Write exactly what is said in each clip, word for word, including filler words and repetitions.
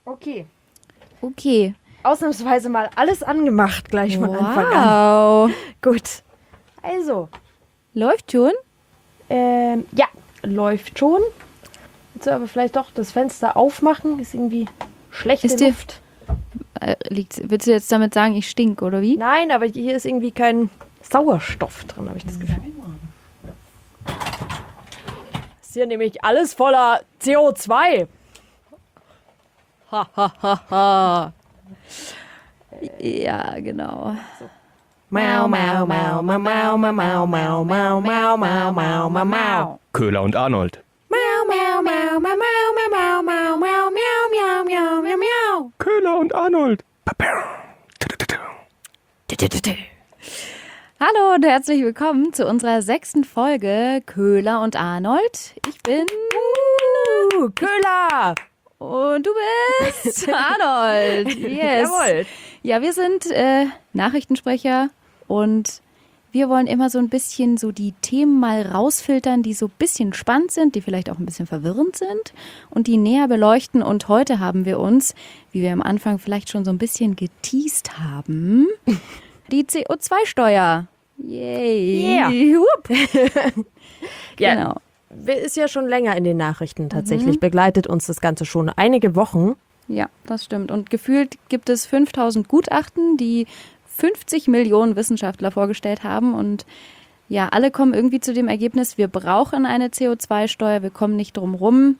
Okay. Okay. Ausnahmsweise mal alles angemacht gleich von wow. Anfang an. Gut. Also. Läuft schon? Ähm, ja, läuft schon. Willst du aber vielleicht doch das Fenster aufmachen? Ist irgendwie schlechte Ist dir- Luft. Äh, liegt, willst du jetzt damit sagen, ich stink, oder wie? Nein, aber hier ist irgendwie kein Sauerstoff drin, habe ich das Gefühl. Ist hier nämlich alles voller C O zwei. Ha, ha, ha, ha. Ja, genau. Mau, mau, mau, mau, mau, mau, mau, mau, mau, mau, mau, mau, mau, mau. Köhler und Arnold. Mau, mau, mau, mau, mau, mau, mau, mau, mau, miau, miau, miau, miau. Köhler und Arnold. Hallo und herzlich willkommen zu unserer sechsten Folge Köhler und Arnold. Ich bin Uh, Köhler. und du bist Arnold. Yes. Jawohl. Ja, wir sind äh, Nachrichtensprecher und wir wollen immer so ein bisschen so die Themen mal rausfiltern, die so ein bisschen spannend sind, die vielleicht auch ein bisschen verwirrend sind und die näher beleuchten. Und heute haben wir uns, wie wir am Anfang vielleicht schon so ein bisschen geteased haben, die C O zwei Steuer. Yay. Yeah. Hup. Ja. Genau. Ist ja schon länger in den Nachrichten tatsächlich. Begleitet uns das Ganze schon einige Wochen. Ja, das stimmt. Und gefühlt gibt es fünftausend Gutachten, die fünfzig Millionen Wissenschaftler vorgestellt haben. Und ja, alle kommen irgendwie zu dem Ergebnis, wir brauchen eine C O zwei Steuer, wir kommen nicht drum rum.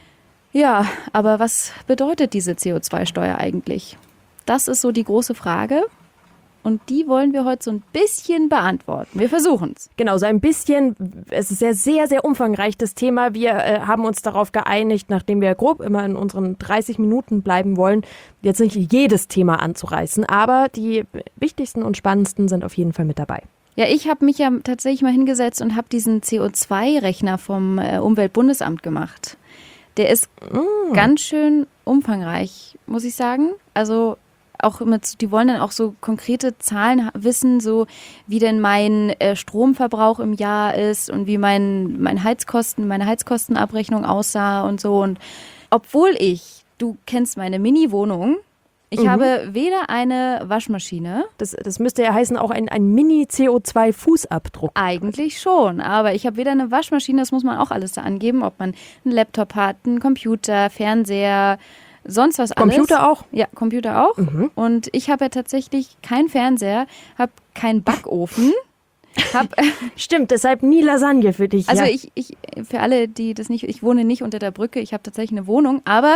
Ja, aber was bedeutet diese C O zwei Steuer eigentlich? Das ist so die große Frage. Und die wollen wir heute so ein bisschen beantworten. Wir versuchen es. Genau, so ein bisschen, es ist ja sehr, sehr umfangreich, das Thema. Wir äh, haben uns darauf geeinigt, nachdem wir grob immer in unseren dreißig Minuten bleiben wollen, jetzt nicht jedes Thema anzureißen, aber die wichtigsten und spannendsten sind auf jeden Fall mit dabei. Ja, ich habe mich ja tatsächlich mal hingesetzt und habe diesen C O zwei Rechner vom äh, Umweltbundesamt gemacht. Der ist Mm. ganz schön umfangreich, muss ich sagen. Also auch mit, die wollen dann auch so konkrete Zahlen ha- wissen, so wie denn mein äh, Stromverbrauch im Jahr ist und wie mein, mein Heizkosten, meine Heizkostenabrechnung aussah und so. Und obwohl ich, du kennst meine Mini-Wohnung, ich Mhm. habe weder eine Waschmaschine, Das, das müsste ja heißen, auch ein, ein Mini-C O zwei Fußabdruck. eigentlich schon, aber ich habe weder eine Waschmaschine, das muss man auch alles da angeben, ob man einen Laptop hat, einen Computer, Fernseher, sonst was alles. Computer auch? Ja, Computer auch. Mhm. Und ich habe ja tatsächlich keinen Fernseher, habe keinen Backofen. Hab, Stimmt, deshalb nie Lasagne für dich. also ja. ich, ich, für alle, die das nicht, ich wohne nicht unter der Brücke, ich habe tatsächlich eine Wohnung, aber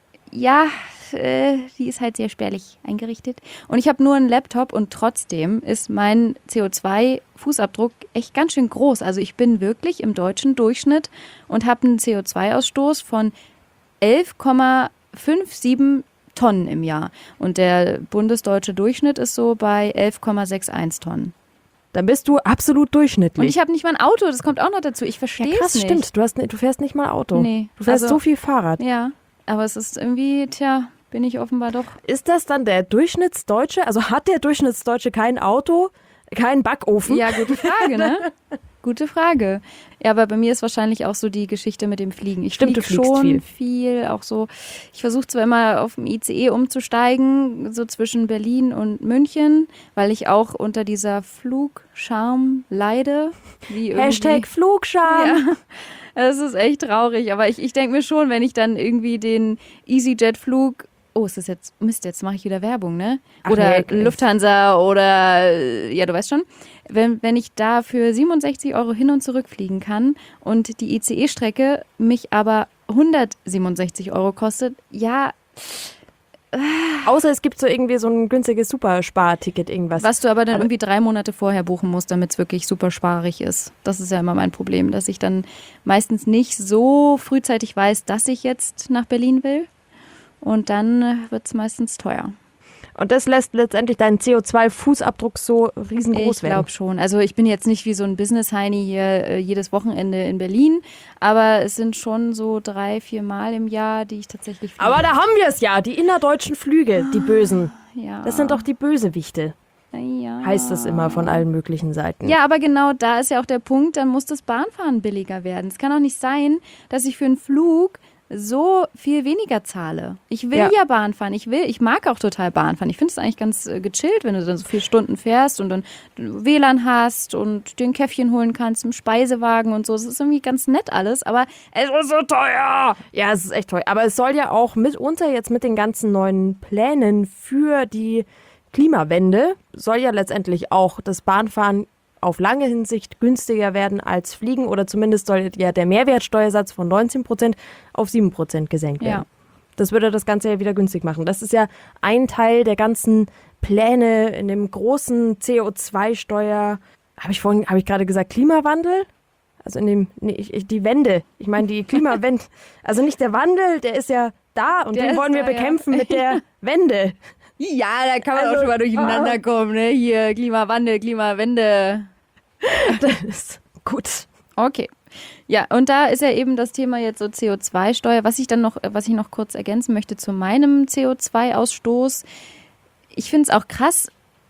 ja, äh, die ist halt sehr spärlich eingerichtet. Und ich habe nur einen Laptop und trotzdem ist mein C O zwei Fußabdruck echt ganz schön groß. Also ich bin wirklich im deutschen Durchschnitt und habe einen C O zwei Ausstoß von elf Komma siebenundfünfzig Tonnen im Jahr. Und der bundesdeutsche Durchschnitt ist so bei elf Komma einundsechzig Tonnen. Dann bist du absolut durchschnittlich. Und ich habe nicht mal ein Auto, das kommt auch noch dazu. Ich verstehe ja, es krass, nicht. stimmt. Du, hast, ne- du fährst nicht mal Auto. Nee. Du fährst Also- so viel Fahrrad. Ja, aber es ist irgendwie, tja, bin ich offenbar doch. Ist das dann der Durchschnittsdeutsche? Also hat der Durchschnittsdeutsche kein Auto, keinen Backofen? Ja, gute Frage, ne? Gute Frage. Ja, aber bei mir ist wahrscheinlich auch so die Geschichte mit dem Fliegen. Ich Stimmt, fliege du fliegst schon viel. viel, auch so. Ich versuche zwar immer auf dem I C E umzusteigen, so zwischen Berlin und München, weil ich auch unter dieser Flugscham leide. Wie irgendwie- Hashtag Flugscham. Ja, das ist echt traurig. Aber ich, ich denke mir schon, wenn ich dann irgendwie den EasyJet-Flug. Oh, ist das jetzt. Mist, jetzt mache ich wieder Werbung, ne? Ach Oder nee, okay. Lufthansa oder. äh, Ja, du weißt schon. Wenn, wenn ich da für siebenundsechzig Euro hin und zurück fliegen kann und die I C E-Strecke mich aber hundertsiebenundsechzig Euro kostet, ja, Außer es gibt so irgendwie so ein günstiges Supersparticket, irgendwas. was du aber dann Aber- irgendwie drei Monate vorher buchen musst, damit es wirklich super sparig ist. Das ist ja immer mein Problem, dass ich dann meistens nicht so frühzeitig weiß, dass ich jetzt nach Berlin will. Und dann wird es meistens teuer. Und das lässt letztendlich deinen C O zwei Fußabdruck so riesengroß Ich werden. glaube schon. Also ich bin jetzt nicht wie so ein Business-Heini hier äh, jedes Wochenende in Berlin, aber es sind schon so drei, vier Mal im Jahr, die ich tatsächlich fliege. Aber da haben wir es ja, die innerdeutschen Flüge, die bösen. ja. Das sind doch die Bösewichte, ja. heißt es immer von allen möglichen Seiten. Ja, aber genau da ist ja auch der Punkt, dann muss das Bahnfahren billiger werden. Es kann doch nicht sein, dass ich für einen Flug so viel weniger zahle. Ich will Ja. ja, Bahn fahren. Ich will, ich mag auch total Bahn fahren. Ich finde es eigentlich ganz äh, gechillt, wenn du dann so viele Stunden fährst und dann W L A N hast und dir ein Käffchen holen kannst im Speisewagen und so. Es ist irgendwie ganz nett alles, aber es ist so teuer. Ja, es ist echt toll. Aber es soll ja auch mitunter jetzt mit den ganzen neuen Plänen für die Klimawende, soll ja letztendlich auch das Bahnfahren auf lange Hinsicht günstiger werden als Fliegen oder zumindest soll ja der Mehrwertsteuersatz von neunzehn Prozent auf sieben Prozent gesenkt werden. Ja. Das würde das Ganze ja wieder günstig machen. Das ist ja ein Teil der ganzen Pläne in dem großen C O zwei Steuer. Habe ich vorhin, habe ich gerade gesagt, Klimawandel? Also in dem, nee, ich, ich, die Wende. Ich meine die Klimawende. Also nicht der Wandel, der ist ja da und Der den ist wollen wir da, ja. bekämpfen mit der Wende. Ja, da kann man Also, auch schon mal durcheinander kommen, ne? Hier, Klimawandel, Klimawende. Das ist gut. Okay. Ja, und da ist ja eben das Thema jetzt so C O zwei Steuer. Was ich dann noch, was ich noch kurz ergänzen möchte zu meinem C O zwei Ausstoß. Ich finde es auch krass,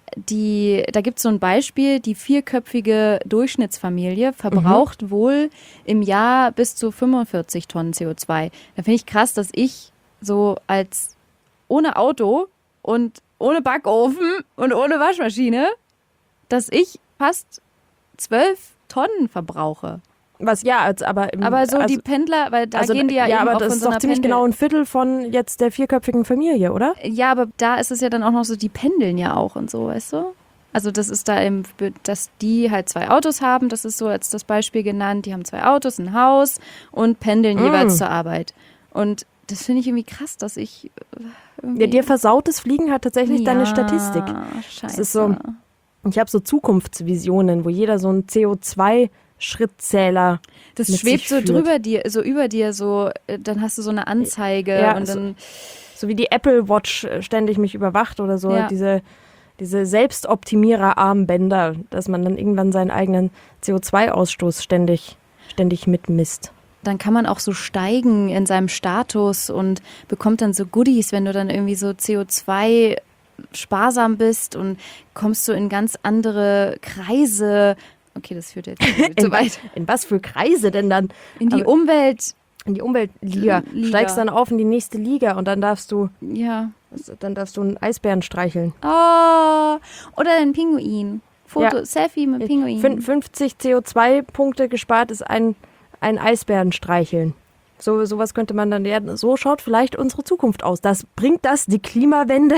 die, da gibt es so ein Beispiel, die vierköpfige Durchschnittsfamilie verbraucht mhm. wohl im Jahr bis zu fünfundvierzig Tonnen C O zwei. Da finde ich krass, dass ich so als ohne Auto und ohne Backofen und ohne Waschmaschine, dass ich fast zwölf Tonnen verbrauche. Was ja, als, aber im, Aber so also, die Pendler, weil da also, gehen die ja, ja eben aber auch das von ist so doch einer ziemlich Pendel. genau ein Viertel von jetzt der vierköpfigen Familie, oder? Ja, aber da ist es ja dann auch noch so, die pendeln ja auch und so, weißt du? Also das ist da im, dass die halt zwei Autos haben, das ist so als das Beispiel genannt, die haben zwei Autos, ein Haus und pendeln Mm. jeweils zur Arbeit. Und das finde ich irgendwie krass, dass ich irgendwie... Ja, dir versautes Fliegen hat tatsächlich ja, deine Statistik. Scheiße. Das ist so, ich habe so Zukunftsvisionen, wo jeder so einen C O zwei Schrittzähler Das mit schwebt sich so führt. drüber dir, so über dir, so, äh, dann hast du so eine Anzeige Ja, und so- dann... So wie die Apple Watch äh, ständig mich überwacht oder so, Ja. diese, diese Selbstoptimierer-Armbänder, dass man dann irgendwann seinen eigenen C O zwei Ausstoß ständig, ständig mitmisst. Dann kann man auch so steigen in seinem Status und bekommt dann so Goodies, wenn du dann irgendwie so C O zwei sparsam bist und kommst so in ganz andere Kreise. Okay, das führt jetzt zu In, weit. in was für Kreise denn dann? In die Aber- Umwelt, In die Umweltliga. Liga. Steigst dann auf in die nächste Liga und dann darfst du, ja. dann darfst du einen Eisbären streicheln. Oh, oder ein Pinguin. Foto, Ja. Selfie mit Pinguin. Fün- fünfzig C O zwei Punkte gespart ist ein, ein Eisbären streicheln. So sowas könnte man dann, ja, so schaut vielleicht unsere Zukunft aus. Das bringt das die Klimawende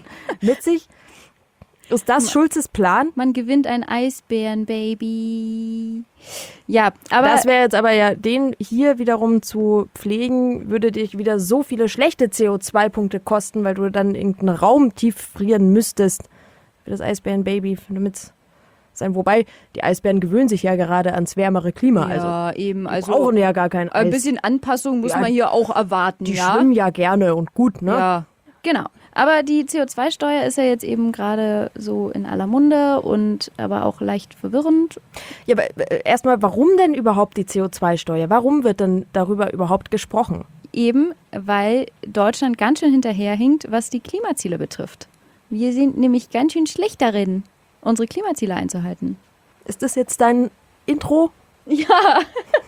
mit sich? Ist das Schulzes Plan? Man gewinnt ein Eisbären-Baby. Ja, aber das wäre jetzt aber ja, den hier wiederum zu pflegen, würde dich wieder so viele schlechte C O zwei Punkte kosten, weil du dann irgendeinen Raum tief frieren müsstest für das Eisbärenbaby, damit sein. Wobei, die Eisbären gewöhnen sich ja gerade ans wärmere Klima. Also ja, eben. die Also brauchen ja gar kein Eis. ein bisschen Anpassung muss Ja, man hier auch erwarten, die ja? schwimmen ja gerne und gut, ne? Ja, genau. Aber die C O zwei Steuer ist ja jetzt eben gerade so in aller Munde und aber auch leicht verwirrend. Ja, aber äh, erstmal, warum denn überhaupt die C O zwei Steuer? Warum wird denn darüber überhaupt gesprochen? Eben, weil Deutschland ganz schön hinterherhinkt, was die Klimaziele betrifft. Wir sind nämlich ganz schön schlecht darin, unsere Klimaziele einzuhalten. Ist das jetzt dein Intro? Ja.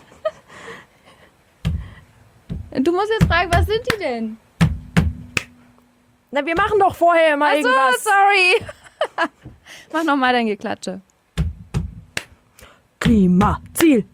Du musst jetzt fragen, was sind die denn? Na, wir machen doch vorher mal Ach so, irgendwas. sorry. Mach nochmal dein Geklatsche. Klimaziel.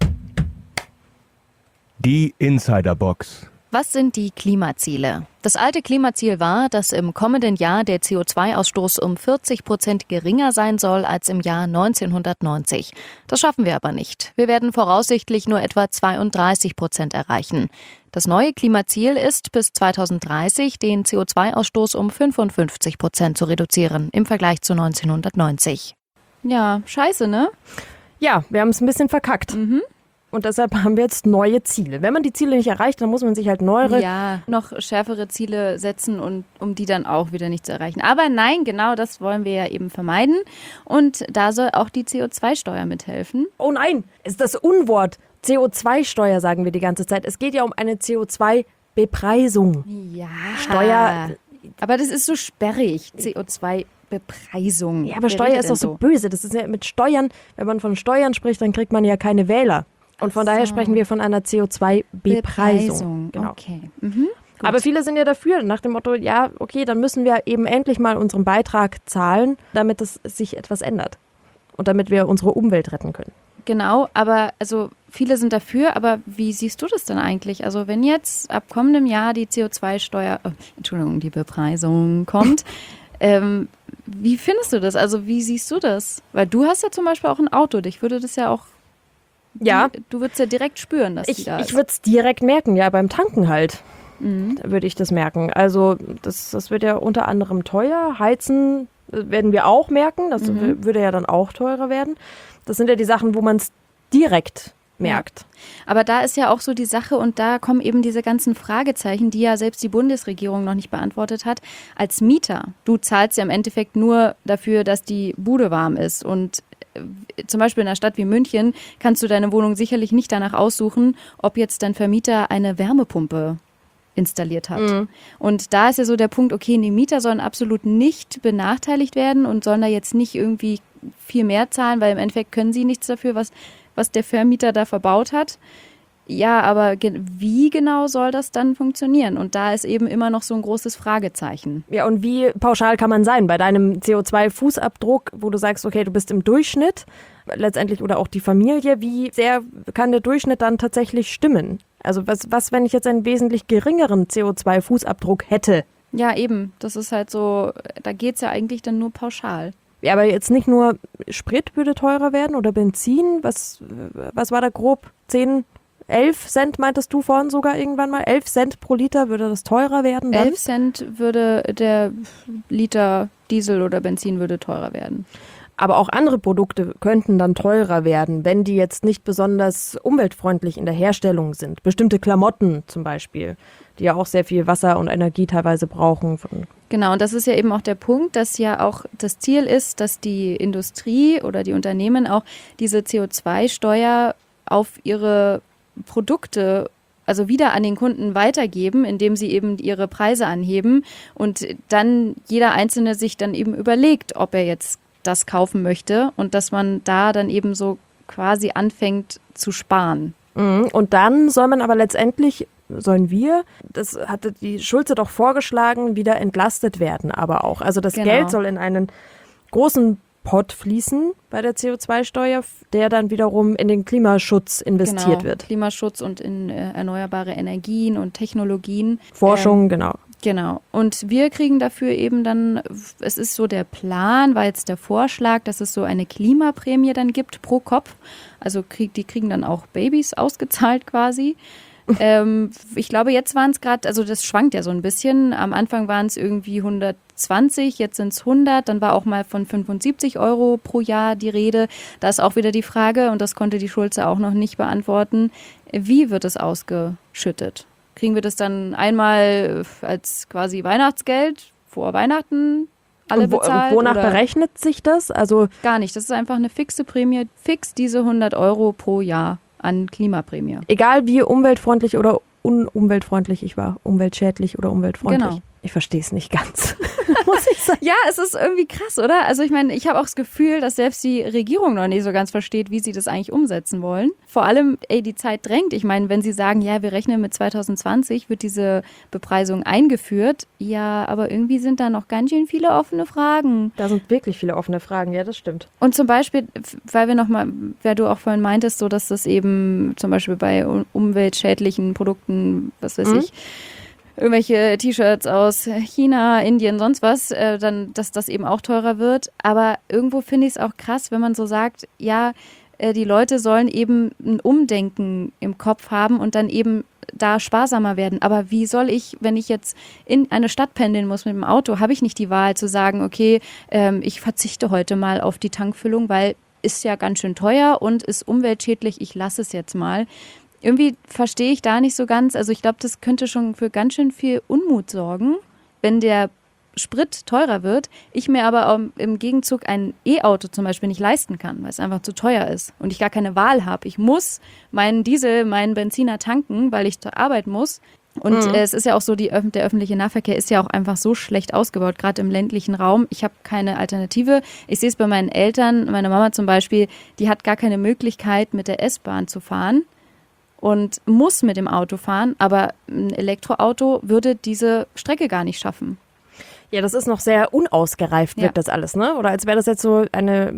Die Insiderbox. Was sind die Klimaziele? Das alte Klimaziel war, dass im kommenden Jahr der C O zwei Ausstoß um vierzig Prozent geringer sein soll als im Jahr neunzehnhundertneunzig. Das schaffen wir aber nicht. Wir werden voraussichtlich nur etwa zweiunddreißig Prozent erreichen. Das neue Klimaziel ist, bis zweitausenddreißig den C O zwei Ausstoß um fünfundfünfzig Prozent zu reduzieren im Vergleich zu neunzehnhundertneunzig. Ja, scheiße, ne? Ja, wir haben es ein bisschen verkackt. Mhm. Und deshalb haben wir jetzt neue Ziele. Wenn man die Ziele nicht erreicht, dann muss man sich halt neuere... Ja, noch schärfere Ziele setzen, und um die dann auch wieder nicht zu erreichen. Aber nein, genau das wollen wir ja eben vermeiden. Und da soll auch die C O zwei Steuer mithelfen. Oh nein, ist das Unwort. C O zwei Steuer sagen wir die ganze Zeit. Es geht ja um eine C O zwei Bepreisung. Ja. Steuer... Aber das ist so sperrig. C O zwei Bepreisung. Ja, aber Wer Steuer redet ist doch denn so böse. Das ist ja mit Steuern, wenn man von Steuern spricht, dann kriegt man ja keine Wähler. Und von daher So. sprechen wir von einer C O zwei Bepreisung. Genau. Okay. Mhm. Gut. Aber viele sind ja dafür, nach dem Motto, ja, okay, dann müssen wir eben endlich mal unseren Beitrag zahlen, damit es sich etwas ändert. Und damit wir unsere Umwelt retten können. Genau, aber also viele sind dafür, aber wie siehst du das denn eigentlich? Also wenn jetzt ab kommendem Jahr die C O zwei Steuer, äh, Entschuldigung, die Bepreisung kommt, ähm, wie findest du das? Also wie siehst du das? Weil du hast ja zum Beispiel auch ein Auto, dich würde das ja auch, Ja. die, du würdest ja direkt spüren, dass die Ich, da ich ist. würde es direkt merken, ja, beim Tanken halt. Mhm. Da würde ich das merken. Also das, das wird ja unter anderem teuer. Heizen äh, werden wir auch merken. Das Mhm. w- würde ja dann auch teurer werden. Das sind ja die Sachen, wo man es direkt merkt. Aber da ist ja auch so die Sache und da kommen eben diese ganzen Fragezeichen, die ja selbst die Bundesregierung noch nicht beantwortet hat. Als Mieter, du zahlst ja im Endeffekt nur dafür, dass die Bude warm ist und äh, zum Beispiel in einer Stadt wie München kannst du deine Wohnung sicherlich nicht danach aussuchen, ob jetzt dein Vermieter eine Wärmepumpe installiert hat. Mhm. Und da ist ja so der Punkt, okay, die Mieter sollen absolut nicht benachteiligt werden und sollen da jetzt nicht irgendwie viel mehr zahlen, weil im Endeffekt können sie nichts dafür, was, was der Vermieter da verbaut hat. Ja, aber ge- wie genau soll das dann funktionieren? Und da ist eben immer noch so ein großes Fragezeichen. Ja, und wie pauschal kann man sein bei deinem C O zwei Fußabdruck, wo du sagst, okay, du bist im Durchschnitt letztendlich oder auch die Familie, wie sehr kann der Durchschnitt dann tatsächlich stimmen? Also was, was wenn ich jetzt einen wesentlich geringeren C O zwei Fußabdruck hätte? Ja, eben. Das ist halt so, da geht's ja eigentlich dann nur pauschal. Ja, aber jetzt nicht nur Sprit würde teurer werden oder Benzin, was, was war da grob? zehn, elf Cent meintest du vorhin sogar irgendwann mal? elf Cent pro Liter würde das teurer werden dann? elf Cent würde der Liter Diesel oder Benzin würde teurer werden. Aber auch andere Produkte könnten dann teurer werden, wenn die jetzt nicht besonders umweltfreundlich in der Herstellung sind. Bestimmte Klamotten zum Beispiel, die ja auch sehr viel Wasser und Energie teilweise brauchen. Genau, und das ist ja eben auch der Punkt, dass ja auch das Ziel ist, dass die Industrie oder die Unternehmen auch diese C O zwei Steuer auf ihre Produkte, also wieder an den Kunden weitergeben, indem sie eben ihre Preise anheben und dann jeder Einzelne sich dann eben überlegt, ob er jetzt das kaufen möchte und dass man da dann eben so quasi anfängt zu sparen. Und dann soll man aber letztendlich, sollen wir, das hatte die Schulze doch vorgeschlagen, wieder entlastet werden aber auch. Also das Genau. Geld soll in einen großen Pot fließen bei der C O zwei Steuer, der dann wiederum in den Klimaschutz investiert genau. wird. Klimaschutz und in äh, erneuerbare Energien und Technologien. Forschung, Ähm, genau. Genau. Und wir kriegen dafür eben dann, es ist so der Plan, war jetzt der Vorschlag, dass es so eine Klimaprämie dann gibt pro Kopf. Also krieg, die kriegen dann auch Babys ausgezahlt quasi. ähm, ich glaube, jetzt waren es gerade, also das schwankt ja so ein bisschen. Am Anfang waren es irgendwie hundertzwanzig, jetzt sind es hundert. Dann war auch mal von fünfundsiebzig Euro pro Jahr die Rede. Da ist auch wieder die Frage, und das konnte die Schulze auch noch nicht beantworten, wie wird es ausgeschüttet? Kriegen wir das dann einmal als quasi Weihnachtsgeld vor Weihnachten alle Und wo, bezahlt? wonach oder berechnet sich das? Also gar nicht. Das ist einfach eine fixe Prämie, fix diese hundert Euro pro Jahr an Klimaprämie. egal wie umweltfreundlich oder unumweltfreundlich ich war, umweltschädlich oder umweltfreundlich. Genau. Ich verstehe es nicht ganz, muss ich sagen. Ja, es ist irgendwie krass, oder? Also ich meine, ich habe auch das Gefühl, dass selbst die Regierung noch nicht so ganz versteht, wie sie das eigentlich umsetzen wollen. Vor allem, ey, die Zeit drängt. Ich meine, wenn sie sagen, ja, wir rechnen mit zwanzig zwanzig, wird diese Bepreisung eingeführt. Ja, aber irgendwie sind da noch ganz schön viele offene Fragen. Da sind wirklich viele offene Fragen, ja, das stimmt. Und zum Beispiel, weil wir nochmal, weil du auch vorhin meintest, so dass das eben zum Beispiel bei umweltschädlichen Produkten, was weiß Mhm. ich, irgendwelche T-Shirts aus China, Indien, sonst was, äh, dann, dass das eben auch teurer wird. Aber irgendwo finde ich es auch krass, wenn man so sagt, ja, äh, die Leute sollen eben ein Umdenken im Kopf haben und dann eben da sparsamer werden. Aber wie soll ich, wenn ich jetzt in eine Stadt pendeln muss mit dem Auto, habe ich nicht die Wahl zu sagen, okay, ähm, ich verzichte heute mal auf die Tankfüllung, weil ist ja ganz schön teuer und ist umweltschädlich, ich lasse es jetzt mal. Irgendwie verstehe ich da nicht so ganz. Also ich glaube, das könnte schon für ganz schön viel Unmut sorgen, wenn der Sprit teurer wird, ich mir aber auch im Gegenzug ein E-Auto zum Beispiel nicht leisten kann, weil es einfach zu teuer ist und ich gar keine Wahl habe. Ich muss meinen Diesel, meinen Benziner tanken, weil ich zur Arbeit muss. Und Mhm. äh, es ist ja auch so, die, der öffentliche Nahverkehr ist ja auch einfach so schlecht ausgebaut, gerade im ländlichen Raum. Ich habe keine Alternative. Ich sehe es bei meinen Eltern, meine Mama zum Beispiel, die hat gar keine Möglichkeit, mit der S-Bahn zu fahren und muss mit dem Auto fahren, aber ein Elektroauto würde diese Strecke gar nicht schaffen. Ja, das ist noch sehr unausgereift, wirkt Ja. das alles, ne? Oder als wäre das jetzt so eine,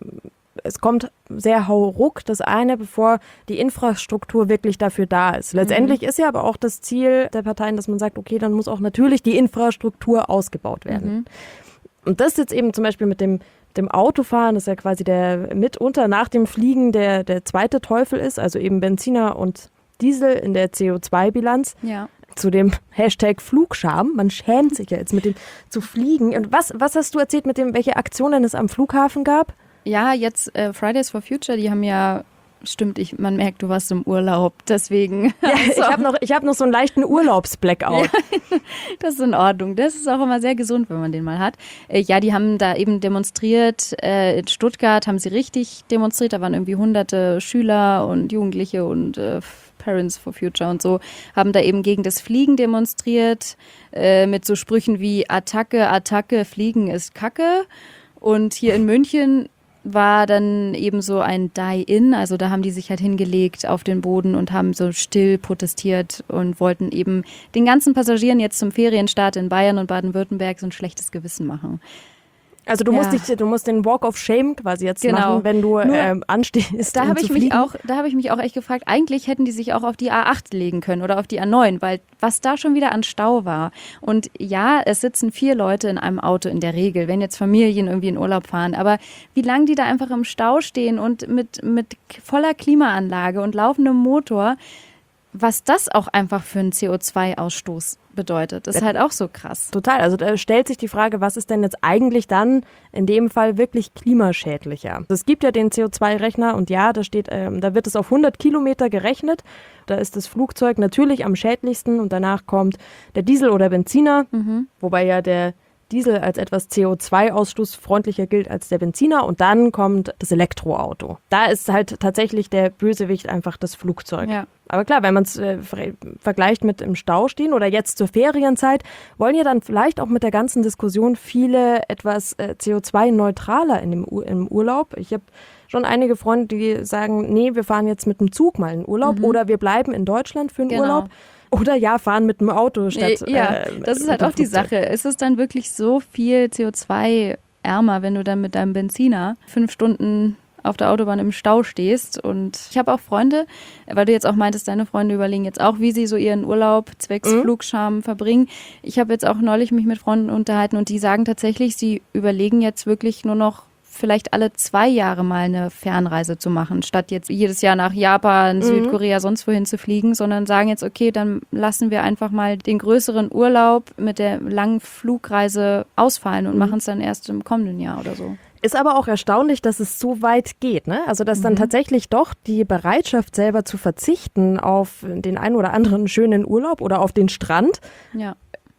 es kommt sehr hauruck, das eine, bevor die Infrastruktur wirklich dafür da ist. Letztendlich ist ja aber auch das Ziel der Parteien, dass man sagt, okay, dann muss auch natürlich die Infrastruktur ausgebaut werden. Mhm. Und das jetzt eben zum Beispiel mit dem, dem Autofahren, das ja quasi der mitunter nach dem Fliegen der, der zweite Teufel ist, also eben Benziner und Diesel in der C O zwei Bilanz. Ja. Zu dem Hashtag Flugscham. Man schämt sich ja jetzt mit dem zu fliegen. Und was, was hast du erzählt mit dem, welche Aktionen es am Flughafen gab? Ja, jetzt äh, Fridays for Future, die haben ja, stimmt, ich, man merkt, du warst im Urlaub, deswegen. Ja, ich habe noch, ich hab noch so einen leichten Urlaubsblackout. Das ist in Ordnung. Das ist auch immer sehr gesund, wenn man den mal hat. Äh, ja, die haben da eben demonstriert. Äh, in Stuttgart haben sie richtig demonstriert. Da waren irgendwie hunderte Schüler und Jugendliche und äh, Parents for Future und so, haben da eben gegen das Fliegen demonstriert, äh, mit so Sprüchen wie Attacke, Attacke, Fliegen ist Kacke. Und hier in München war dann eben so ein Die-In, also da haben die sich halt hingelegt auf den Boden und haben so still protestiert und wollten eben den ganzen Passagieren jetzt zum Ferienstart in Bayern und Baden-Württemberg so ein schlechtes Gewissen machen. Also du musst Ja. dich, du musst den Walk of Shame quasi jetzt Genau. machen, wenn du Nur- ähm, anstehst, Da um habe zu ich mich fliegen. auch, da habe ich mich auch echt gefragt, eigentlich hätten die sich auch auf die A acht legen können oder auf die A neun, weil was da schon wieder an Stau war. Und ja, es sitzen vier Leute in einem Auto in der Regel, wenn jetzt Familien irgendwie in Urlaub fahren, aber wie lange die da einfach im Stau stehen und mit, mit voller Klimaanlage und laufendem Motor, was das auch einfach für einen C O zwei Ausstoß bedeutet, ist halt auch so krass. Total. Also da stellt sich die Frage, was ist denn jetzt eigentlich dann in dem Fall wirklich klimaschädlicher? Es gibt ja den C O zwei Rechner und ja, da steht, ähm, da wird es auf hundert Kilometer gerechnet. Da ist das Flugzeug natürlich am schädlichsten und danach kommt der Diesel oder Benziner, Mhm. wobei ja der Diesel als etwas C O zwei Ausstoßfreundlicher gilt als der Benziner und dann kommt das Elektroauto. Da ist halt tatsächlich der Bösewicht einfach das Flugzeug. Ja. Aber klar, wenn man es äh, ver- vergleicht mit im Stau stehen oder jetzt zur Ferienzeit, wollen ja dann vielleicht auch mit der ganzen Diskussion viele etwas äh, C O zwei neutraler in dem Ur- im Urlaub. Ich habe schon einige Freunde, die sagen, nee, wir fahren jetzt mit dem Zug mal in Urlaub oder wir bleiben in Deutschland für einen Genau. Urlaub. Oder ja, fahren mit dem Auto statt. Ja, äh, das ist mit halt dem auch die Flugzeug. Sache. Ist es dann wirklich so viel C O zwei ärmer, wenn du dann mit deinem Benziner fünf Stunden auf der Autobahn im Stau stehst? Und ich habe auch Freunde, weil du jetzt auch meintest, deine Freunde überlegen jetzt auch, wie sie so ihren Urlaub zwecks Mhm. Flugscham verbringen. Ich habe jetzt auch neulich mich mit Freunden unterhalten und die sagen tatsächlich, sie überlegen jetzt wirklich nur noch vielleicht alle zwei Jahre mal eine Fernreise zu machen, statt jetzt jedes Jahr nach Japan, Südkorea, sonst wohin zu fliegen, sondern sagen jetzt, okay, dann lassen wir einfach mal den größeren Urlaub mit der langen Flugreise ausfallen und machen es dann erst im kommenden Jahr oder so. Ist aber auch erstaunlich, dass es so weit geht, ne? Also dass dann tatsächlich doch die Bereitschaft selber zu verzichten auf den einen oder anderen schönen Urlaub oder auf den Strand Ja.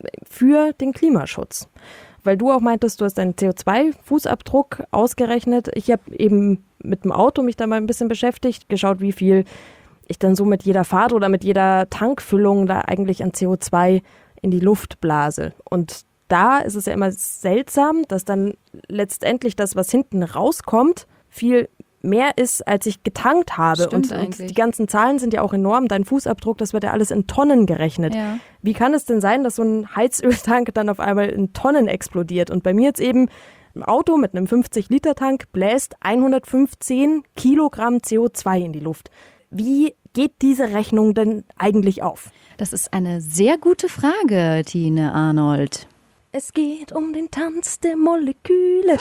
für den Klimaschutz. Weil du auch meintest, du hast deinen C O zwei Fußabdruck ausgerechnet. Ich habe eben mit dem Auto mich da mal ein bisschen beschäftigt, geschaut, wie viel ich dann so mit jeder Fahrt oder mit jeder Tankfüllung da eigentlich an C O zwei in die Luft blase. Und da ist es ja immer seltsam, dass dann letztendlich das, was hinten rauskommt, viel mehr ist, als ich getankt habe. Stimmt und, und eigentlich. die ganzen Zahlen sind ja auch enorm. Dein Fußabdruck, das wird ja alles in Tonnen gerechnet. Ja. Wie kann es denn sein, dass so ein Heizöltank dann auf einmal in Tonnen explodiert? Und bei mir jetzt eben ein Auto mit einem fünfzig Liter Tank bläst hundertfünfzehn Kilogramm C O zwei in die Luft. Wie geht diese Rechnung denn eigentlich auf? Das ist eine sehr gute Frage, Tine Arnold. Es geht um den Tanz der Moleküle.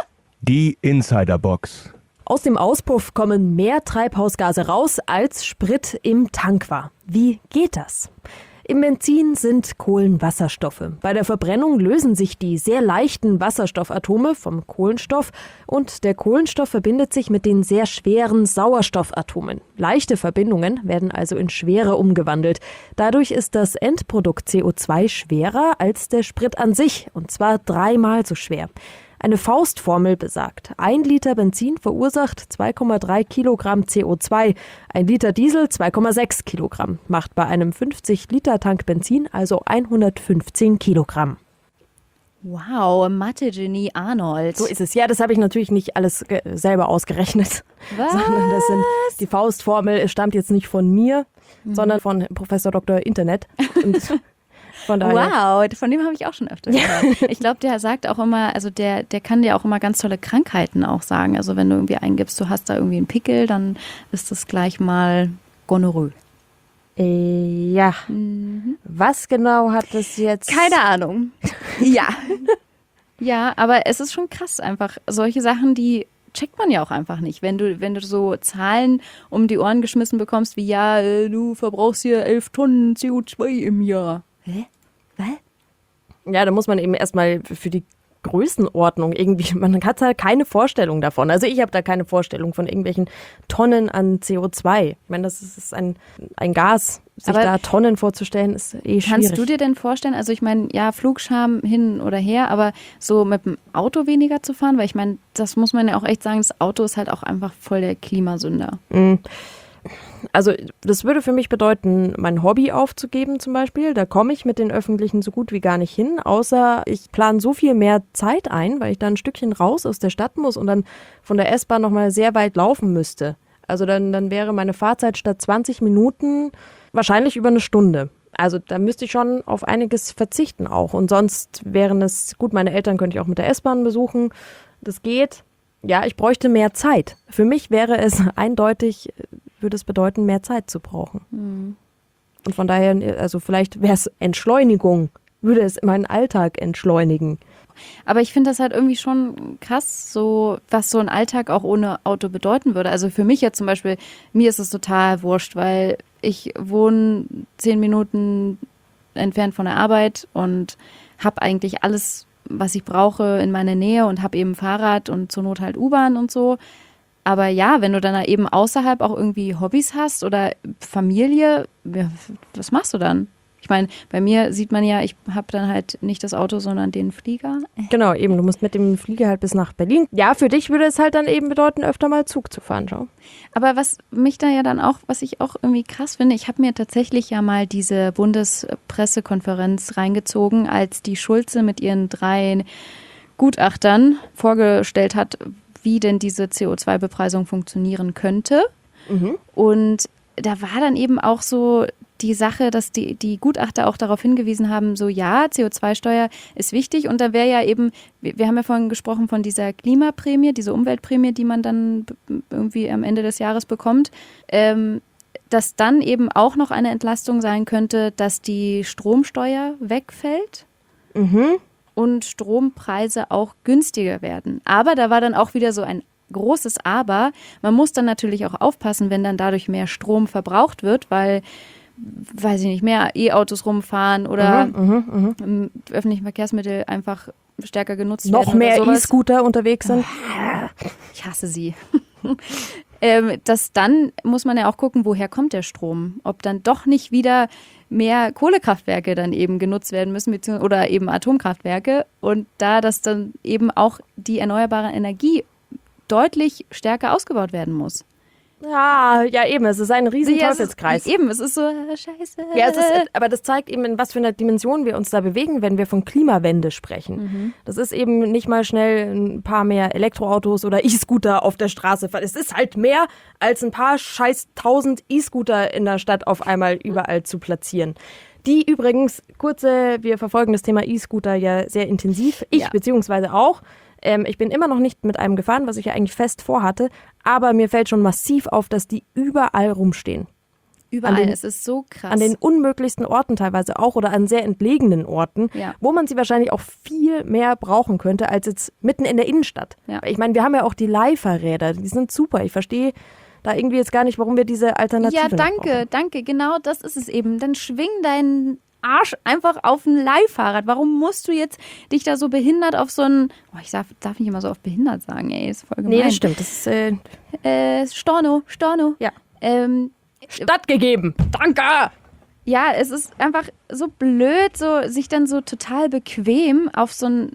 Die Insiderbox. Aus dem Auspuff kommen mehr Treibhausgase raus, als Sprit im Tank war. Wie geht das? Im Benzin sind Kohlenwasserstoffe. Bei der Verbrennung lösen sich die sehr leichten Wasserstoffatome vom Kohlenstoff und der Kohlenstoff verbindet sich mit den sehr schweren Sauerstoffatomen. Leichte Verbindungen werden also in schwere umgewandelt. Dadurch ist das Endprodukt C O zwei schwerer als der Sprit an sich und zwar dreimal so schwer. Eine Faustformel besagt, ein Liter Benzin verursacht zwei Komma drei Kilogramm C O zwei, ein Liter Diesel zwei Komma sechs Kilogramm, macht bei einem fünfzig Liter Tank Benzin also hundertfünfzehn Kilogramm. Wow, Mathe-Genie Arnold. So ist es. Ja, das habe ich natürlich nicht alles ge- selber ausgerechnet, Was? sondern das sind die Faustformel stammt jetzt nicht von mir, mhm. sondern von Professor Doktor Internet. Und von daher. Wow, von dem habe ich auch schon öfter gehört. Ich glaube, der sagt auch immer, also der, der kann dir auch immer ganz tolle Krankheiten auch sagen. Also wenn du irgendwie eingibst, du hast da irgendwie einen Pickel, dann ist das gleich mal Gonorrhoe. Äh, ja. Mhm. Was genau hat das jetzt? Keine Ahnung. Ja. Ja, aber es ist schon krass einfach. Solche Sachen, die checkt man ja auch einfach nicht. Wenn du, wenn du so Zahlen um die Ohren geschmissen bekommst, wie ja, äh, du verbrauchst hier elf Tonnen C O zwei im Jahr. Hä? Was? Ja, da muss man eben erstmal für die Größenordnung irgendwie, man hat halt keine Vorstellung davon. Also ich habe da keine Vorstellung von irgendwelchen Tonnen an C O zwei. Ich meine, das ist, ist ein, ein Gas. Sich Aber da Tonnen vorzustellen, ist eh schwierig. Kannst du dir denn vorstellen, also ich meine, ja, Flugscham hin oder her, aber so mit dem Auto weniger zu fahren? Weil ich meine, das muss man ja auch echt sagen, das Auto ist halt auch einfach voll der Klimasünder. Mhm. Also das würde für mich bedeuten, mein Hobby aufzugeben zum Beispiel. Da komme ich mit den Öffentlichen so gut wie gar nicht hin, außer ich plane so viel mehr Zeit ein, weil ich dann ein Stückchen raus aus der Stadt muss und dann von der S-Bahn nochmal sehr weit laufen müsste. Also dann, dann wäre meine Fahrzeit statt zwanzig Minuten wahrscheinlich über eine Stunde. Also da müsste ich schon auf einiges verzichten auch. Und sonst wären es, gut, meine Eltern könnte ich auch mit der S-Bahn besuchen. Das geht. Ja, ich bräuchte mehr Zeit. Für mich wäre es eindeutig, würde es bedeuten, mehr Zeit zu brauchen. Mhm. Und von daher, also vielleicht wäre es Entschleunigung, würde es meinen Alltag entschleunigen. Aber ich finde das halt irgendwie schon krass, so was so ein Alltag auch ohne Auto bedeuten würde. Also für mich jetzt zum Beispiel, mir ist es total wurscht, weil ich wohne zehn Minuten entfernt von der Arbeit und habe eigentlich alles, was ich brauche, in meiner Nähe und habe eben Fahrrad und zur Not halt U-Bahn und so. Aber ja, wenn du dann eben außerhalb auch irgendwie Hobbys hast oder Familie, ja, was machst du dann? Ich meine, bei mir sieht man ja, ich habe dann halt nicht das Auto, sondern den Flieger. Genau, eben, du musst mit dem Flieger halt bis nach Berlin. Ja, für dich würde es halt dann eben bedeuten, öfter mal Zug zu fahren, schau. Aber was mich da ja dann auch, was ich auch irgendwie krass finde, ich habe mir tatsächlich ja mal diese Bundespressekonferenz reingezogen, als die Schulze mit ihren drei Gutachtern vorgestellt hat, wie denn diese C O zwei Bepreisung funktionieren könnte. Mhm. Und da war dann eben auch so die Sache, dass die, die Gutachter auch darauf hingewiesen haben, so ja, C O zwei Steuer ist wichtig und da wäre ja eben, wir, wir haben ja vorhin gesprochen von dieser Klimaprämie, diese Umweltprämie, die man dann irgendwie am Ende des Jahres bekommt, ähm, dass dann eben auch noch eine Entlastung sein könnte, dass die Stromsteuer wegfällt. Mhm. Und Strompreise auch günstiger werden. Aber da war dann auch wieder so ein großes Aber. Man muss dann natürlich auch aufpassen, wenn dann dadurch mehr Strom verbraucht wird, weil, weiß ich nicht, mehr E-Autos rumfahren oder mhm, mh, öffentliche Verkehrsmittel einfach stärker genutzt noch werden. Noch mehr E-Scooter unterwegs sind. Ich hasse sie. ähm, das, dann muss man ja auch gucken, woher kommt der Strom? Ob dann doch nicht wieder mehr Kohlekraftwerke dann eben genutzt werden müssen oder eben Atomkraftwerke und da das dann eben auch die erneuerbare Energie deutlich stärker ausgebaut werden muss. Ja, ja eben, es ist ein riesen ja, Teufelskreis. Ist, eben, es ist so äh, scheiße. Ja, es ist, aber das zeigt eben, in was für einer Dimension wir uns da bewegen, wenn wir von Klimawende sprechen. Mhm. Das ist eben nicht mal schnell ein paar mehr Elektroautos oder E-Scooter auf der Straße. Es ist halt mehr als ein paar scheiß tausend E-Scooter in der Stadt auf einmal überall zu platzieren. Die übrigens, kurze, wir verfolgen das Thema E-Scooter ja sehr intensiv. Ich ja. beziehungsweise auch. Ähm, ich bin immer noch nicht mit einem gefahren, was ich ja eigentlich fest vorhatte, aber mir fällt schon massiv auf, dass die überall rumstehen. Überall, den, es ist so krass. An den unmöglichsten Orten teilweise auch oder an sehr entlegenen Orten, ja. wo man sie wahrscheinlich auch viel mehr brauchen könnte als jetzt mitten in der Innenstadt. Ja. Ich meine, wir haben ja auch die Leihfahrräder, die sind super. Ich verstehe da irgendwie jetzt gar nicht, warum wir diese Alternative Ja, danke, danke, genau das ist es eben. Dann schwing deinen Arsch einfach auf ein Leihfahrrad. Warum musst du jetzt dich da so behindert auf so ein, oh, ich darf, darf nicht immer so oft behindert sagen, ey, ist voll gemein. Nee, das stimmt. Das ist, äh, äh, Storno, Storno. Ja. Ähm, Stattgegeben. Danke. Ja, es ist einfach so blöd, so sich dann so total bequem auf so ein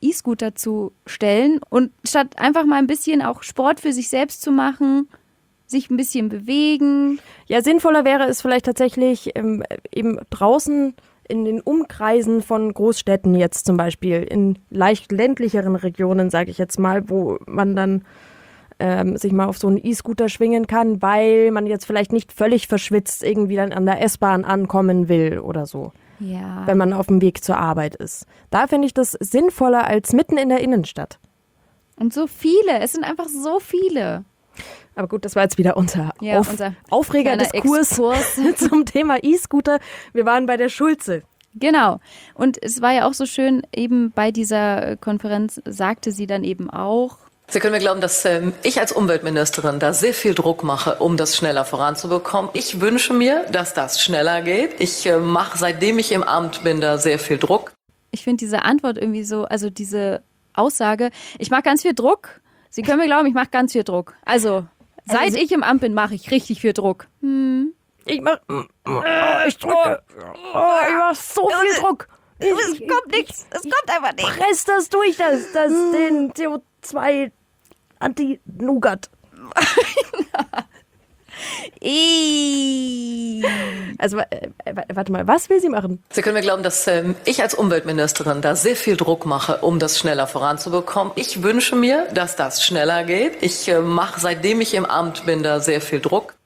E-Scooter zu stellen und statt einfach mal ein bisschen auch Sport für sich selbst zu machen, sich ein bisschen bewegen. Ja, sinnvoller wäre es vielleicht tatsächlich ähm, eben draußen in den Umkreisen von Großstädten jetzt zum Beispiel, in leicht ländlicheren Regionen, sage ich jetzt mal, wo man dann ähm, sich mal auf so einen E-Scooter schwingen kann, weil man jetzt vielleicht nicht völlig verschwitzt irgendwie dann an der S-Bahn ankommen will oder so, Ja. wenn man auf dem Weg zur Arbeit ist. Da finde ich das sinnvoller als mitten in der Innenstadt. Und so viele, es sind einfach so viele. Aber gut, das war jetzt wieder unser, Ja, Auf unser Aufreger-Diskurs kleiner zum Thema E-Scooter. Wir waren bei der Schulze. Genau. Und es war ja auch so schön, eben bei dieser Konferenz sagte sie dann eben auch, Sie können mir glauben, dass ähm, ich als Umweltministerin da sehr viel Druck mache, um das schneller voranzubekommen. Ich wünsche mir, dass das schneller geht. Ich äh, mache, seitdem ich im Amt bin, da sehr viel Druck. ich finde diese Antwort irgendwie so, also diese Aussage, ich mache ganz viel Druck. Sie können mir glauben, ich mache ganz viel Druck. Also, seit Also- ich im Amt bin, mache ich richtig viel Druck. Ich mach, oh, ich drücke. Oh, ich mach so viel Druck. Es kommt nichts. Es kommt einfach nichts. Press das durch, das, das den C O zwei Anti-Nougat. Also, äh, äh, warte mal, was will sie machen? Sie können mir glauben, dass ähm, ich als Umweltministerin da sehr viel Druck mache, um das schneller voranzubekommen. Ich wünsche mir, dass das schneller geht. Ich äh, mache, seitdem ich im Amt bin, da sehr viel Druck.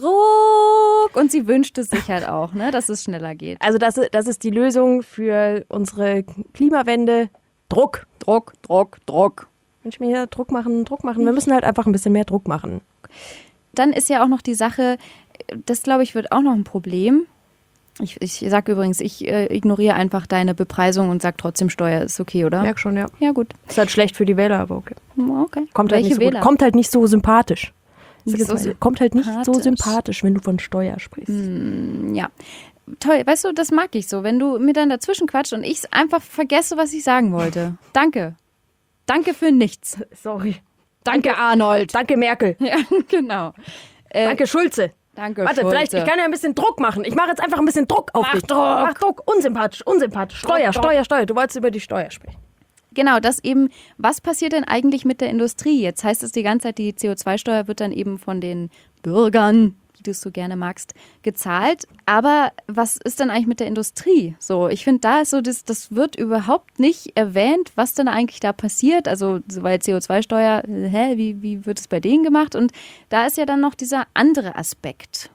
Druck. Und sie wünschte sich halt auch, ne, dass es schneller geht. Also, das, das ist die Lösung für unsere Klimawende. Druck. Druck, Druck, Druck. Mensch, mir hier Druck machen, Druck machen. Wir müssen halt einfach ein bisschen mehr Druck machen. Dann ist ja auch noch die Sache, das glaube ich wird auch noch ein Problem. Ich, ich sage übrigens, ich äh, ignoriere einfach deine Bepreisung und sage trotzdem, Steuer ist okay, oder? Merk schon, ja. Ja, gut. Ist halt schlecht für die Wähler, aber okay. Okay. Kommt halt, Welche nicht so Wähler? gut. Kommt halt nicht so sympathisch. Nicht Sag jetzt so mal, kommt halt nicht so sympathisch. sympathisch, wenn du von Steuer sprichst. Ja. Toll, weißt du, das mag ich so, wenn du mir dann dazwischen quatscht und ich einfach vergesse, was ich sagen wollte. Danke. Danke für nichts. Sorry. Danke, Arnold. Danke, Merkel. Ja, genau. Äh, Danke, Schulze. Danke, Warte, Schulze. vielleicht, ich kann ja ein bisschen Druck machen. Ich mache jetzt einfach ein bisschen Druck auf Mach dich. Druck. Mach Druck. Unsympathisch, unsympathisch. Steuer, Druck. Steuer, Steuer. Du wolltest über die Steuer sprechen. Genau, das eben, was passiert denn eigentlich mit der Industrie? Jetzt heißt es die ganze Zeit, die C O zwei Steuer wird dann eben von den Bürgern, wie du es so gerne magst, gezahlt. Aber was ist denn eigentlich mit der Industrie? So, ich finde, da ist so, das, das wird überhaupt nicht erwähnt, was denn eigentlich da passiert. Also, so, weil C O zwei Steuer, hä, wie, wie wird es bei denen gemacht? Und da ist ja dann noch dieser andere Aspekt.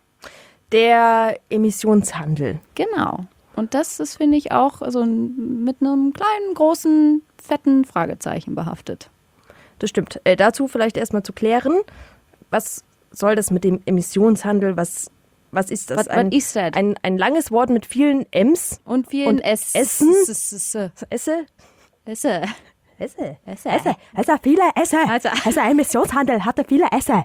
Der Emissionshandel. Genau. Und das ist, finde ich, auch so ein, mit einem kleinen, großen, fetten Fragezeichen behaftet. Das stimmt. Äh, dazu vielleicht erstmal zu klären, was soll das mit dem Emissionshandel, was, was ist das? Was- ein, was ist das? Ein, ein langes Wort mit vielen M's. Und vielen Und S Essen? S- S- S- Esse? Esse. Esse. Esse. Esse. Also viele Esse. Also- Also Emissionshandel hatte viele Esse.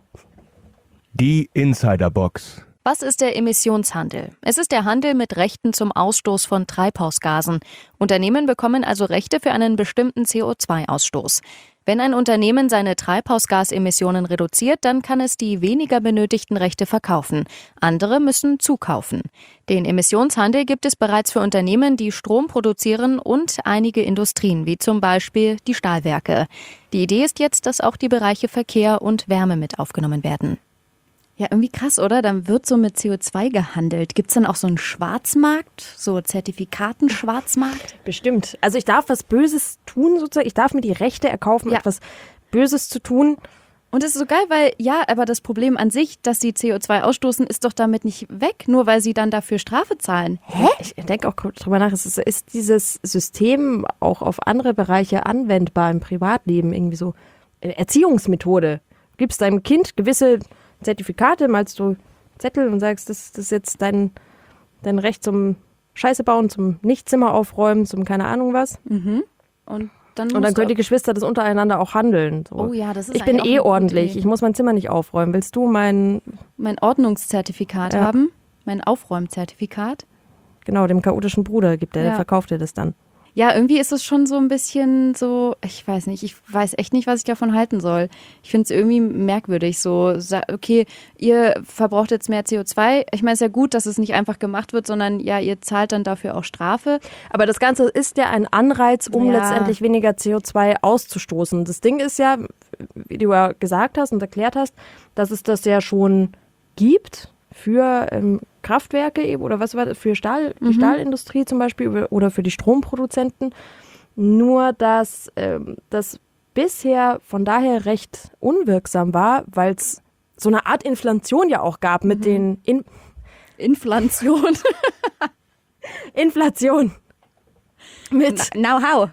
Die Insiderbox. Was ist der Emissionshandel? Es ist der Handel mit Rechten zum Ausstoß von Treibhausgasen. Unternehmen bekommen also Rechte für einen bestimmten C O zwei Ausstoß. Wenn ein Unternehmen seine Treibhausgasemissionen reduziert, dann kann es die weniger benötigten Rechte verkaufen. Andere müssen zukaufen. Den Emissionshandel gibt es bereits für Unternehmen, die Strom produzieren und einige Industrien, wie zum Beispiel die Stahlwerke. Die Idee ist jetzt, dass auch die Bereiche Verkehr und Wärme mit aufgenommen werden. Ja, irgendwie krass, oder? Dann wird so mit C O zwei gehandelt. Gibt es dann auch so einen Schwarzmarkt? So Zertifikaten-Schwarzmarkt? Bestimmt. Also ich darf was Böses tun sozusagen. Ich darf mir die Rechte erkaufen, Ja. etwas Böses zu tun. Und das ist so geil, weil, ja, aber das Problem an sich, dass sie C O zwei ausstoßen, ist doch damit nicht weg, nur weil sie dann dafür Strafe zahlen. Hä? Ich denke auch drüber nach, ist, ist dieses System auch auf andere Bereiche anwendbar im Privatleben? Irgendwie so eine Erziehungsmethode. Du gibst deinem Kind gewisse Zertifikate, malst du Zettel und sagst, das, das ist jetzt dein, dein Recht zum Scheiße bauen, zum Nichtzimmer aufräumen, zum keine Ahnung was. Und dann, Und dann musst können du- die Geschwister das untereinander auch handeln. So. Oh ja, das ist Ich bin eigentlich eh auch eine gute ordentlich. Idee. Ich muss mein Zimmer nicht aufräumen. Willst du mein, mein Ordnungszertifikat Ja. haben, mein Aufräumzertifikat. genau, dem chaotischen Bruder gibt, der Ja. verkauft dir das dann. ja, irgendwie ist es schon so ein bisschen so, ich weiß nicht, ich weiß echt nicht, was ich davon halten soll. Ich finde es irgendwie merkwürdig, so, okay, ihr verbraucht jetzt mehr C O zwei. Ich meine, es ist ja gut, dass es nicht einfach gemacht wird, sondern ja, ihr zahlt dann dafür auch Strafe. Aber das Ganze ist ja ein Anreiz, um Ja. letztendlich weniger C O zwei auszustoßen. Das Ding ist ja, wie du ja gesagt hast und erklärt hast, dass es das ja schon gibt für ähm, Kraftwerke eben, oder was war das, für Stahl, die Mhm. Stahlindustrie zum Beispiel oder für die Stromproduzenten. Nur, dass ähm, das bisher von daher recht unwirksam war, weil es so eine Art Inflation ja auch gab mit Mhm. den In Inflation. Inflation. Mit, Now how?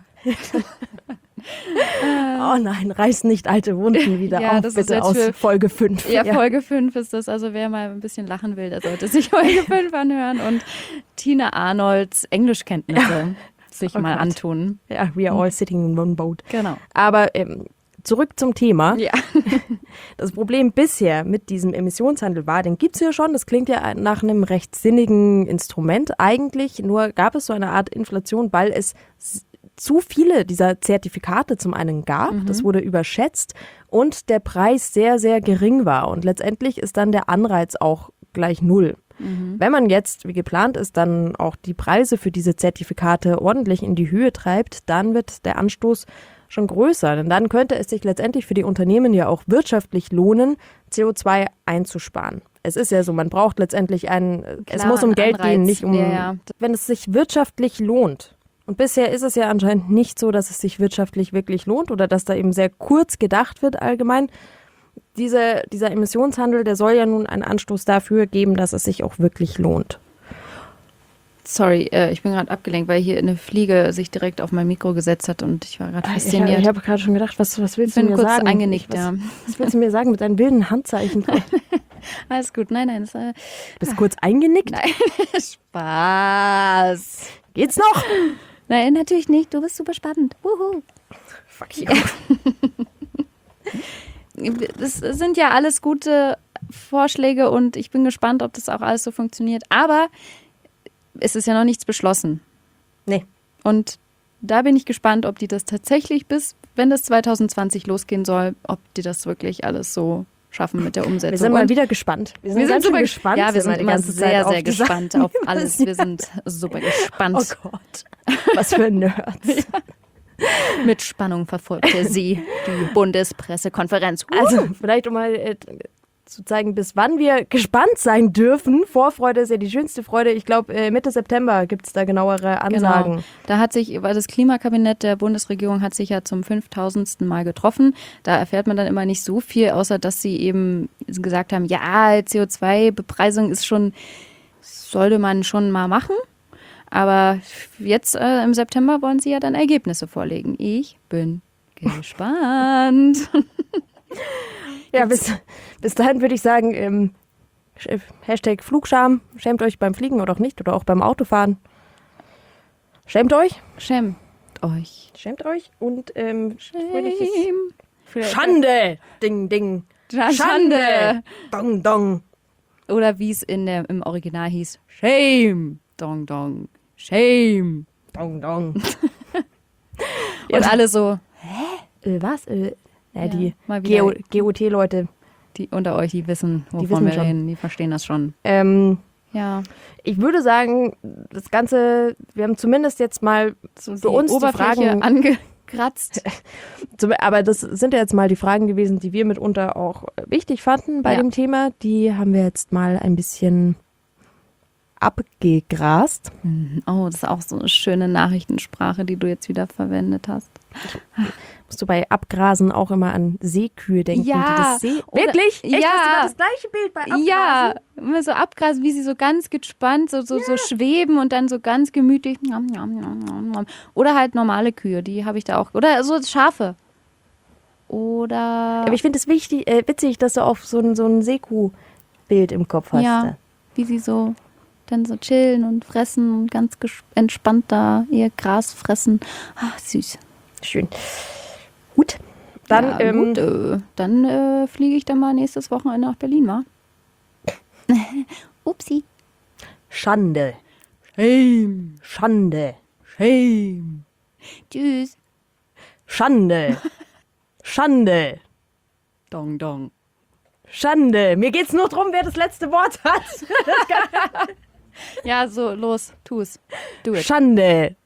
oh nein, reiß nicht alte Wunden wieder Ja, auf, das ist bitte jetzt aus für- Folge fünf. Ja, Folge fünf ist das. Also wer mal ein bisschen lachen will, der sollte sich Folge fünf anhören und Tina Arnolds Englischkenntnisse sich Oh mal Gott. antun. Ja, we are all sitting in one boat. Genau. Aber ähm, zurück zum Thema. Ja. Das Problem bisher mit diesem Emissionshandel war, den gibt's ja schon, das klingt ja nach einem recht sinnigen Instrument eigentlich, nur gab es so eine Art Inflation, weil es s- zu viele dieser Zertifikate zum einen gab, das wurde überschätzt und der Preis sehr, sehr gering war und letztendlich ist dann der Anreiz auch gleich null. Wenn man jetzt, wie geplant ist, dann auch die Preise für diese Zertifikate ordentlich in die Höhe treibt, dann wird der Anstoß schon größer. Denn dann könnte es sich letztendlich für die Unternehmen ja auch wirtschaftlich lohnen, C O zwei einzusparen. Es ist ja so, man braucht letztendlich einen, es Klar, muss um einen Geld Anreiz. gehen, nicht um, Ja, ja. wenn es sich wirtschaftlich lohnt. Und bisher ist es ja anscheinend nicht so, dass es sich wirtschaftlich wirklich lohnt oder dass da eben sehr kurz gedacht wird allgemein. Diese, dieser Emissionshandel, der soll ja nun einen Anstoß dafür geben, dass es sich auch wirklich lohnt. Sorry, äh, ich bin gerade abgelenkt, weil hier eine Fliege sich direkt auf mein Mikro gesetzt hat und ich war gerade Ich, fasziniert. ich habe gerade schon gedacht, was, was willst Ich bin du mir kurz sagen? eingenickt, was, ja. was willst du mir sagen mit deinen wilden Handzeichen? Du Alles gut, nein, nein, das, äh, bist kurz eingenickt? nein, Spaß. Geht's noch? Nein, natürlich nicht, du bist super spannend. Wuhu. Fuck you. Das sind ja alles gute Vorschläge und ich bin gespannt, ob das auch alles so funktioniert. Aber es ist ja noch nichts beschlossen. Nee. Und da bin ich gespannt, ob die das tatsächlich bis, wenn das zwanzig zwanzig losgehen soll, ob die das wirklich alles so schaffen mit der Umsetzung. Wir sind mal Und wieder gespannt. Wir sind, wir sind ganz schön super gespannt. Ja, wir mal sind die immer ganze Zeit sehr, auf sehr die gespannt Sachen, auf die alles. passieren. Wir sind super gespannt. Oh Gott, was für Nerds. Mit Spannung verfolgte sie die Bundespressekonferenz. Also vielleicht um mal äh, zu zeigen, bis wann wir gespannt sein dürfen. Vorfreude ist ja die schönste Freude. Ich glaube, äh, Mitte September gibt es da genauere Ansagen. Genau. Da hat sich, weil das Klimakabinett der Bundesregierung hat sich ja zum fünftausendsten Mal getroffen. Da erfährt man dann immer nicht so viel, außer dass sie eben gesagt haben, ja, C O zwei Bepreisung ist schon, sollte man schon mal machen. Aber jetzt äh, im September wollen sie ja dann Ergebnisse vorlegen. Ich bin gespannt. Ja, bis, bis dahin würde ich sagen, ähm, Hashtag Flugscham, schämt euch beim Fliegen oder auch nicht oder auch beim Autofahren. Schämt euch, Schämt euch. schämt euch und ähm, fröhliches Schäm. Schande, ding, ding, Schande. dong, dong. Oder wie es in der, im Original hieß, Shame. Dong, dong. Shame. Dong, dong. Und alle so, Äh, was? Äh, ja, Ja, die mal wieder. G O T-Leute. die unter euch, die wissen, wovon wissen wir schon. reden, die verstehen das schon. Ähm, Ja. ich würde sagen, das Ganze, wir haben zumindest jetzt mal So für uns die Oberfläche Fragen, angekratzt. zum- aber das sind ja jetzt mal die Fragen gewesen, die wir mitunter auch wichtig fanden bei Ja. dem Thema. Die haben wir jetzt mal ein bisschen abgegrast. Oh, das ist auch so eine schöne Nachrichtensprache, die du jetzt wieder verwendet hast. Musst du bei Abgrasen auch immer an Seekühe denken, Ja, die das See oder- Wirklich? Echt? ja. Hast du da das gleiche Bild bei Abgrasen? Ja, immer so abgrasen, wie sie so ganz gespannt, so, so, so schweben und dann so ganz gemütlich. Nom, nom, nom, nom, nom. Oder halt normale Kühe, die habe ich da auch. Oder so Schafe. Oder. Aber ich finde es wichtig, äh, witzig, dass du auch so ein, so ein Seekuh-Bild im Kopf hast. ja, wie sie so dann so chillen und fressen und ganz ges- entspannt da ihr Gras fressen. Ach, süß. Schön. Gut. Dann, ja, ähm, gut, äh, dann äh, fliege ich dann mal nächstes Wochenende nach Berlin, wa? Upsi. Schande. Shame. Schande. Shame. Tschüss. Schande. Schande. Dong, dong. Schande. Mir geht's nur drum, wer das letzte Wort hat. Ja, so, los, tu's. Do it. Schande.